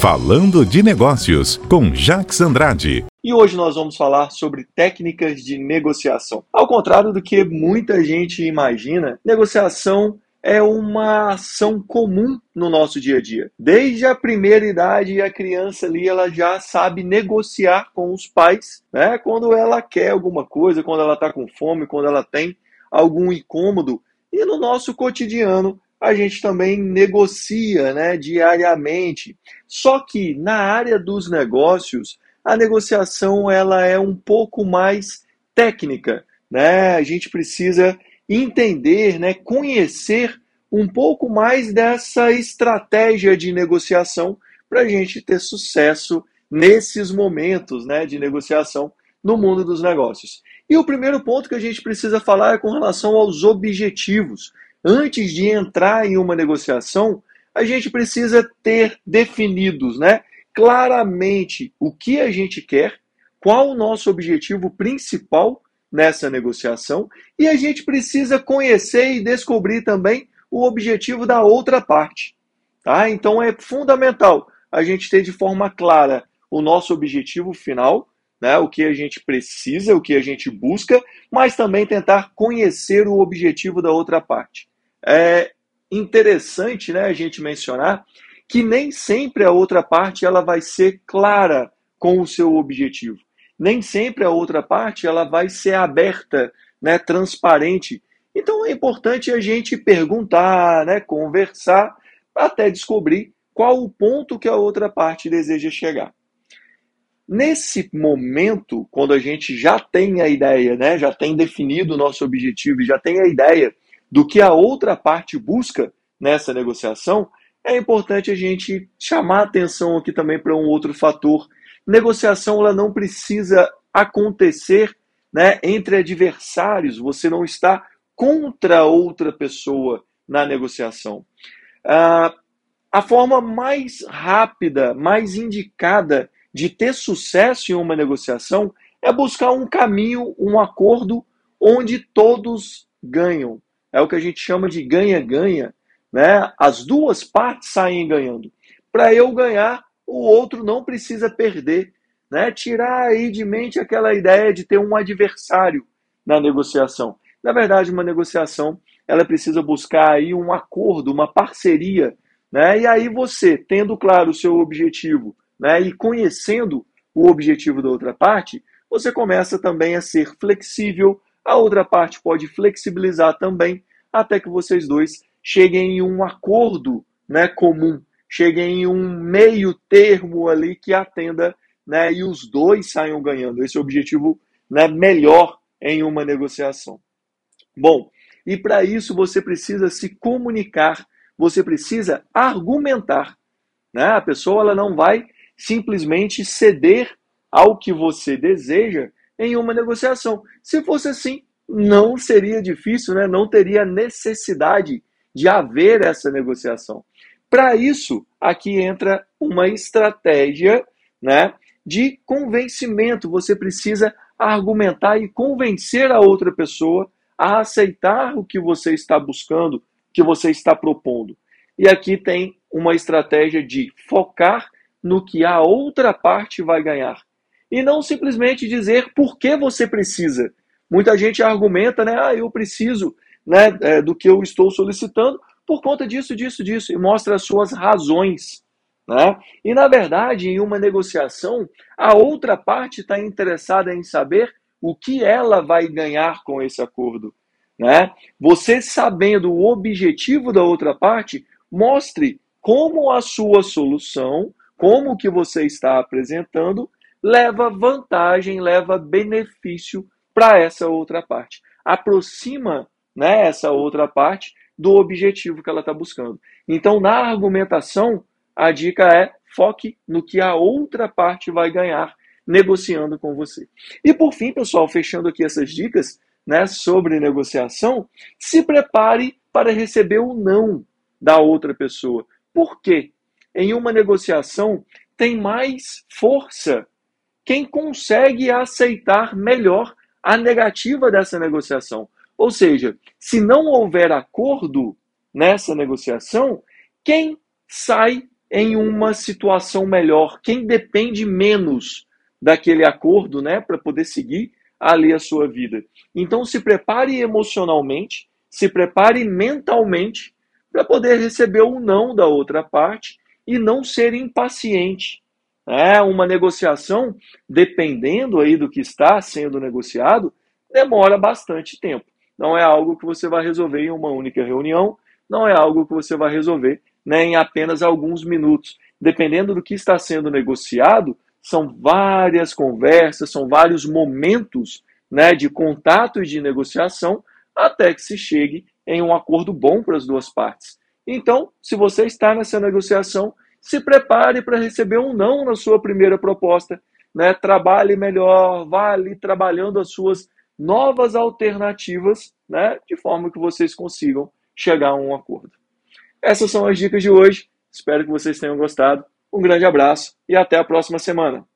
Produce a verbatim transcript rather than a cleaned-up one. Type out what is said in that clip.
Falando de Negócios, com Jacques Andrade. E hoje nós vamos falar sobre técnicas de negociação. Ao contrário do que muita gente imagina, negociação é uma ação comum no nosso dia a dia. Desde a primeira idade, a criança ali ela já sabe negociar com os pais, né? Quando ela quer alguma coisa, quando ela está com fome, quando ela tem algum incômodo. E no nosso cotidiano, a gente também negocia, né, diariamente. Só que na área dos negócios, a negociação ela é um pouco mais técnica, né? A gente precisa entender, né, conhecer um pouco mais dessa estratégia de negociação para a gente ter sucesso nesses momentos, né, de negociação no mundo dos negócios. E o primeiro ponto que a gente precisa falar é com relação aos objetivos. Antes de entrar em uma negociação, a gente precisa ter definidos, né, claramente o que a gente quer, qual o nosso objetivo principal nessa negociação, e a gente precisa conhecer e descobrir também o objetivo da outra parte. Tá? Então é fundamental a gente ter de forma clara o nosso objetivo final, né, o que a gente precisa, o que a gente busca, mas também tentar conhecer o objetivo da outra parte. É interessante, né, a gente mencionar que nem sempre a outra parte ela vai ser clara com o seu objetivo. Nem sempre a outra parte ela vai ser aberta, né, transparente. Então é importante a gente perguntar, né, conversar, até descobrir qual o ponto que a outra parte deseja chegar. Nesse momento, quando a gente já tem a ideia, né, já tem definido o nosso objetivo e já tem a ideia do que a outra parte busca nessa negociação, é importante a gente chamar a atenção aqui também para um outro fator. Negociação ela não precisa acontecer, né, entre adversários, você não está contra outra pessoa na negociação. Ah, a forma mais rápida, mais indicada de ter sucesso em uma negociação é buscar um caminho, um acordo onde todos ganham. É o que a gente chama de ganha-ganha, né? As duas partes saem ganhando. Para eu ganhar, o outro não precisa perder, né? Tirar aí de mente aquela ideia de ter um adversário na negociação. Na verdade, uma negociação, ela precisa buscar aí um acordo, uma parceria, né? E aí você, tendo claro o seu objetivo, né, e conhecendo o objetivo da outra parte, você começa também a ser flexível, a outra parte pode flexibilizar também, até que vocês dois cheguem em um acordo, né, comum, cheguem em um meio termo ali que atenda, né, e os dois saiam ganhando. Esse é o objetivo, né, melhor em uma negociação. Bom, e para isso você precisa se comunicar, você precisa argumentar. Né? A pessoa ela não vai simplesmente ceder ao que você deseja em uma negociação. Se fosse assim, não seria difícil, né? Não teria necessidade de haver essa negociação. Para isso, aqui entra uma estratégia, né, de convencimento. Você precisa argumentar e convencer a outra pessoa a aceitar o que você está buscando, o que você está propondo. E aqui tem uma estratégia de focar no que a outra parte vai ganhar. E não simplesmente dizer por que você precisa. Muita gente argumenta, né? Ah, eu preciso, né, é, do que eu estou solicitando por conta disso, disso, disso. E mostra as suas razões. Né? E, na verdade, em uma negociação, a outra parte está interessada em saber o que ela vai ganhar com esse acordo. Né? Você sabendo o objetivo da outra parte, mostre como a sua solução, como o que você está apresentando, leva vantagem, leva benefício para essa outra parte. Aproxima, né, essa outra parte do objetivo que ela está buscando. Então, na argumentação, a dica é foque no que a outra parte vai ganhar negociando com você. E por fim, pessoal, fechando aqui essas dicas, né, sobre negociação, se prepare para receber o não da outra pessoa. Por quê? Em uma negociação, tem mais força quem consegue aceitar melhor a negativa dessa negociação. Ou seja, se não houver acordo nessa negociação, quem sai em uma situação melhor, quem depende menos daquele acordo, né, para poder seguir ali a sua vida. Então se prepare emocionalmente, se prepare mentalmente para poder receber o não da outra parte e não ser impaciente. É uma negociação, dependendo aí do que está sendo negociado, demora bastante tempo. Não é algo que você vai resolver em uma única reunião, não é algo que você vai resolver, né, em apenas alguns minutos. Dependendo do que está sendo negociado, são várias conversas, são vários momentos, né, de contato e de negociação até que se chegue em um acordo bom para as duas partes. Então, se você está nessa negociação, se prepare para receber um não na sua primeira proposta, né? Trabalhe melhor, vá ali trabalhando as suas novas alternativas, né? De forma que vocês consigam chegar a um acordo. Essas são as dicas de hoje. Espero que vocês tenham gostado. Um grande abraço e até a próxima semana.